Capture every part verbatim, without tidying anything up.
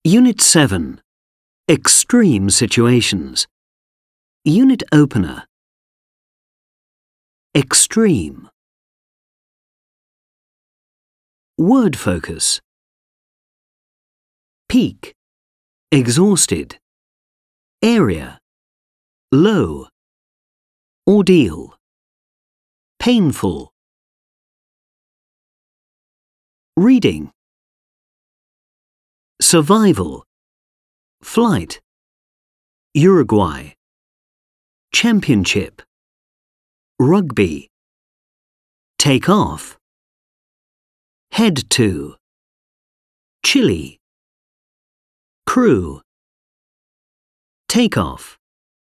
Unit seven. Extreme situations. Unit opener. Extreme. Word focus. Peak. Exhausted. Area. Low. Ordeal. Painful. Reading. Survival. Flight. Uruguay. Championship. Rugby. Take off. Head to. Chile. Crew. Take off.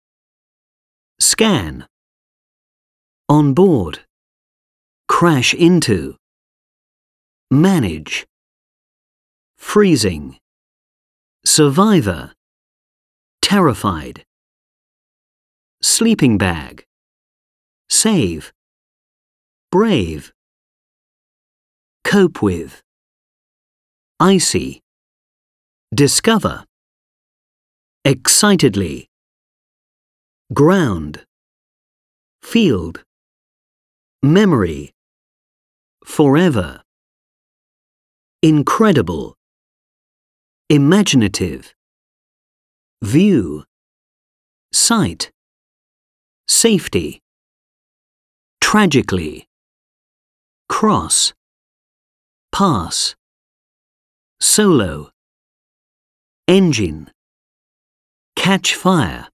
Scan. On board. Crash into. Manage. Freezing. Survivor. Terrified. Sleeping bag. Save. Brave. Cope with. Icy. Discover. Excitedly. Ground. Field. Memory. Forever. Incredible. Imaginative. View. Sight. Safety. Tragically. Cross. Pass. Solo. Engine. Catch fire.